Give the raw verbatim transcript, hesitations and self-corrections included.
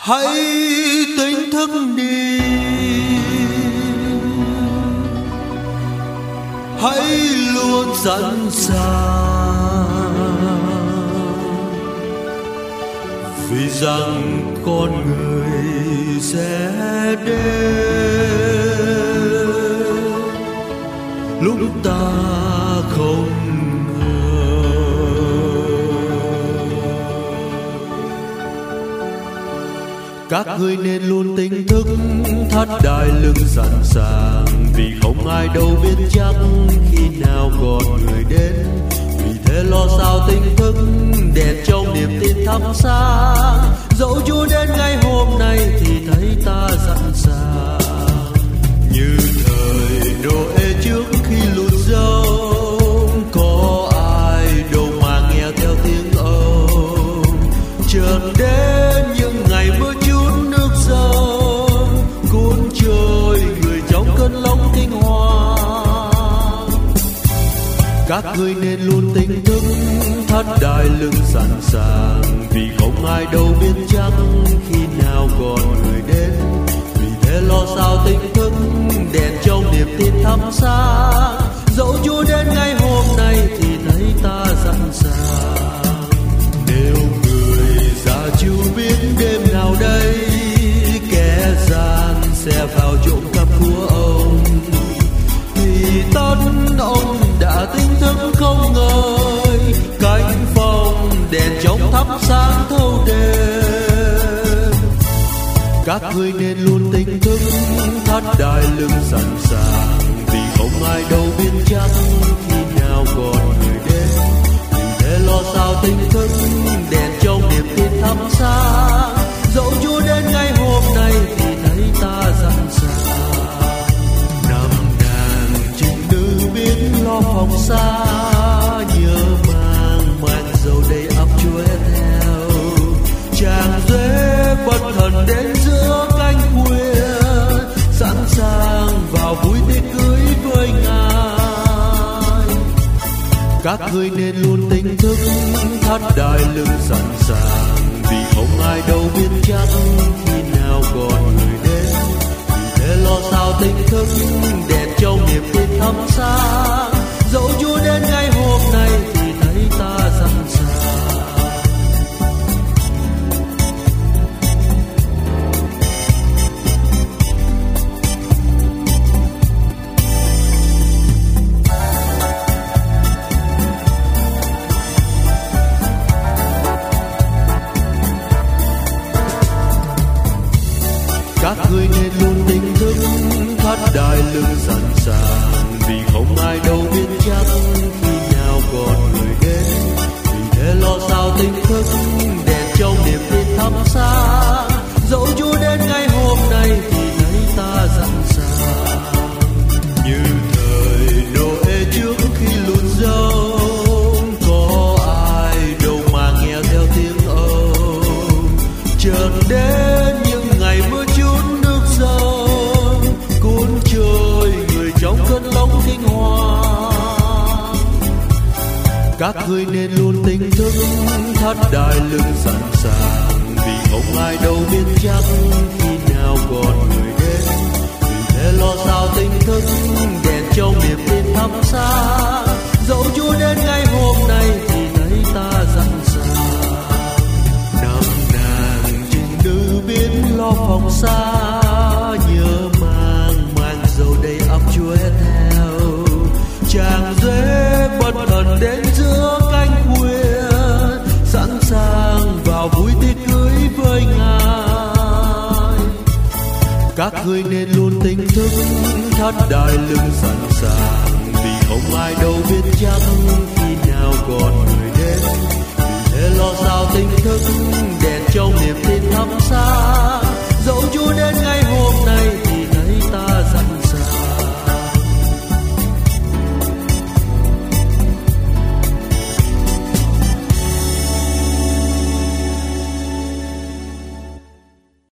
Hãy tỉnh thức đi, hãy luôn sẵn sàng, vì rằng con người sẽ đến lúc ta không ngờ. Các ngươi nên luôn tỉnh thức, thắt đai lưng sẵn sàng, vì không ai đâu biết chắc khi nào con người đến. Vì thế lo sao tỉnh thức, đèn trong niềm tin thắp sáng. Dẫu Chúa đến ngày hôm nay thì thấy ta sẵn sàng, như thời Noe trước khi lụt giông. Có ai đâu mà nghe theo tiếng ông, chợt đến những ngày mưa chút nước dâng, cuốn trôi người trong cơn lốc kinh hoàng. Các ngươi nên luôn tỉnh thức, thắt đai lưng sẵn sàng, vì không ai đâu biết chắc khi nào con người đến. Vì thế lo sao tỉnh thức, đèn trong niềm tin thắp sáng. Dẫu Chúa đến ngày hôm nay thì thấy ta sẵn sàng. Nếu người già chưa biết đêm nào đây, kẻ gian sẽ vào trộm cắp của ông, thì tất ông đã tỉnh thức không ngơi. Cánh phong đèn trong thắp sáng thâu đêm. Các ngươi nên luôn tỉnh thức, thắt đai lưng sẵn sàng, vì không ai đâu biết chắc khi nào con người đến. Vì thế lo sao tỉnh thức, đèn trong niềm tin thắp sáng. Dẫu Chúa đến ngày hôm nay thì thấy ta sẵn sàng. Năm nàng trinh nữ biết lo phòng xa, nhớ mang mang dầu đầy ắp chuối theo. Chàng duệ bất thần đến giữa cánh khuya, sẵn sàng vào vui tiệc cưới với ngài. Các ngươi nên luôn tỉnh thức, thắt đai lưng sẵn sàng, vì không ai đâu biết chắc khi nào con người đến. Vì thế lo sao tỉnh thức, đèn trong niềm tin thắp sáng. Dẫu Chúa đến ngày hôm nay thì thấy ta sẵn sàng. Các ngươi nên luôn tỉnh thức, thắt đai lưng sẵn sàng, vì không ai đâu biết chắc khi nào con người đến. Vì thế lo sao tỉnh thức, đèn trong niềm tin thắp sáng. Dẫu Chúa đến ngày hôm nay thì thấy ta sẵn sàng, như thời Noe trước khi lụt giông. Có ai đâu mà nghe theo tiếng ông, chợt đến những ngày mưa chút nước dâng, cuốn trôi người trong cơn lốc kinh hoàng. Các ngươi nên luôn tỉnh thức, thắt đai lưng sẵn sàng, vì không ai đâu biết chắc khi nào con người đến. Vì thế lo sao tỉnh thức, đèn trong niềm tin thắp sáng. Dẫu Chúa đến ngày hôm nay thì thấy ta sẵn sàng. Năm nàng trinh nữ biết lo phòng xa, nhớ mang mang dầu đầy ắp chuối theo. Chàng duệ bất thần đến giữa cánh khuya, sẵn sàng vào vui tiệc cưới với ngài. Các ngươi nên luôn tỉnh thức, thắt đai lưng sẵn sàng, vì không ai đâu biết chắc